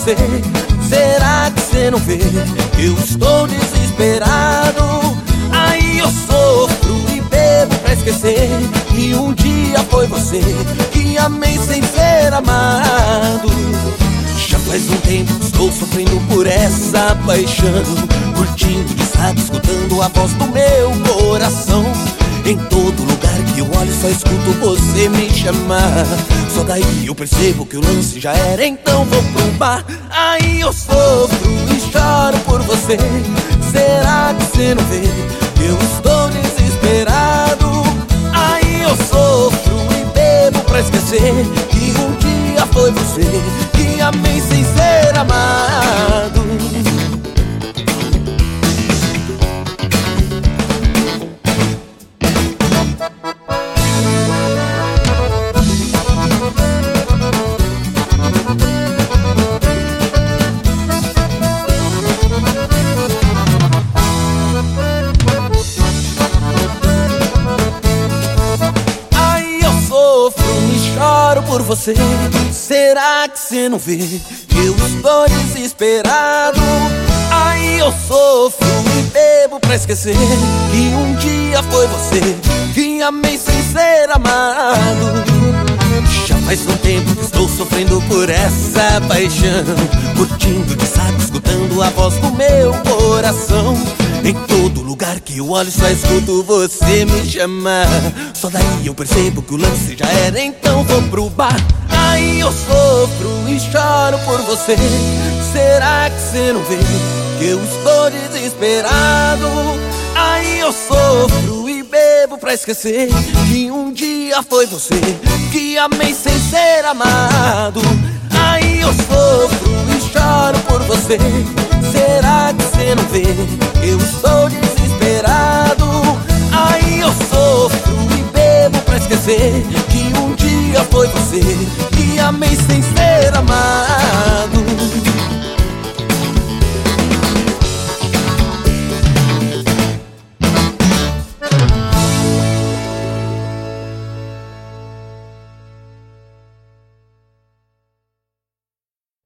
você. Será que você não vê? Eu estou desesperado. Aí eu sofro e bebo pra esquecer que um dia foi você que amei sem ser amado. Já faz um tempo que estou sofrendo por essa paixão, curtindo de sabe, escutando a voz do meu coração. Em todo lugar que eu olho só escuto você me chamar. Só daí eu percebo que o lance já era, então vou pro bar. Aí eu sofro e choro por você. Será que você não vê? Eu estou desesperado. Aí eu sofro e bebo pra esquecer que um dia foi você que amei sem ser amado. Por você, será que você não vê? Eu estou desesperado. Aí eu sofro e bebo pra esquecer que um dia foi você que amei sem ser amado. Já faz um tempo que estou sofrendo por essa paixão, curtindo de sabe, escutando a voz do meu coração. Em todo lugar que eu olho só escuto você me chamar. Só daí eu percebo que o lance já era, então vou pro bar. Aí eu sofro e choro por você. Será que você não vê que eu estou desesperado? Aí eu sofro e bebo pra esquecer que um dia foi você que amei sem ser amado. Aí eu sofro e choro por você. Será que você não vê? Eu estou desesperado. Aí eu sofro e bebo pra esquecer que um dia foi você que amei sem ser amado.